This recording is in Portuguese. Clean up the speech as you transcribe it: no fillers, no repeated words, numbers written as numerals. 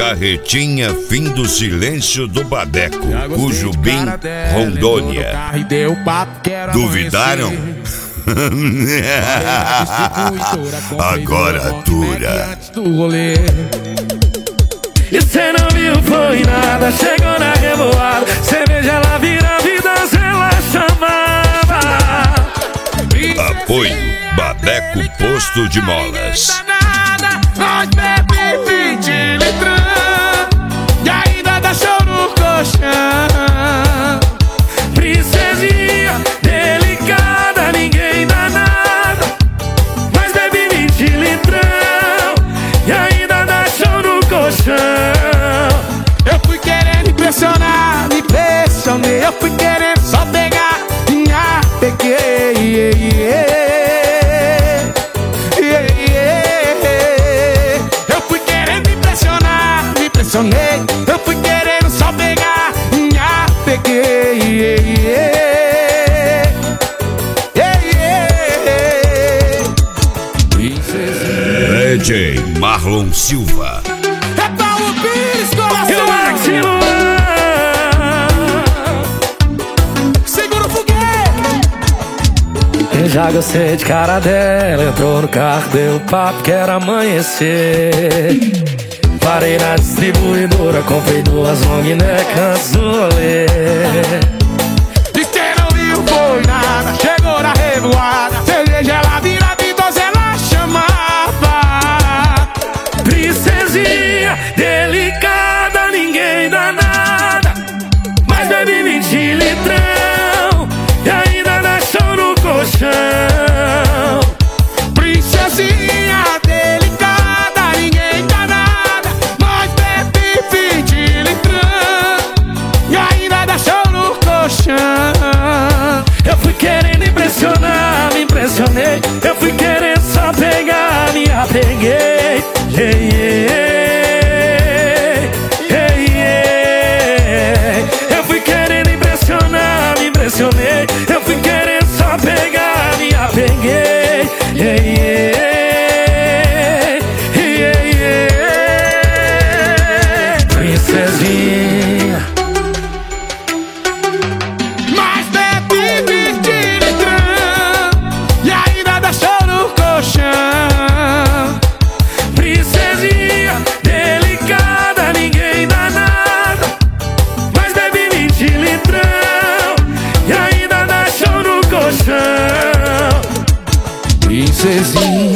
Carretinha Fim do Silêncio do Badeco, Cujubim, Rondônia. Duvidaram? Agora dura. E cê não viu, foi nada. Chegou na revoada, cerveja ela vira vida, ela chamava. Apoio Badeco Posto de Molas. Nós bebe 20 litrão e ainda dá show no colchão. Princesinha delicada, ninguém dá nada. Nós bebe 20 litrão e ainda dá show no colchão. Eu fui querendo impressionar, me impressionei. Eu fui querendo só pegar, minha peguei. Eu fui querendo só pegar, minha peguei. DJ Marlon Silva. É Paulo Pires, coração. Segura o foguete. Eu já gostei de cara dela. Entrou no carro, deu papo, quero amanhecer. Parei na distribuidora, comprei 2 long neck antes do rolê. E cê não viu, foi nada. Chegou na revoada, cerveja ela vira vidosa, ela chamava. Princesinha delicada, ninguém dá nada. Mas bebe 20 litrão e ainda dá show no colchão. Princesinha delicada, ninguém dá nada. Eu fui querendo impressionar, me impressionei. Eu fui querendo só pegar, me apeguei. Eu fui querendo impressionar, me impressionei. Eu fui querendo só pegar, me apeguei. Princesinha, princesinha delicada, ninguém dá nada. Mas bebe 20 litrão e ainda dá show no colchão. Princesinha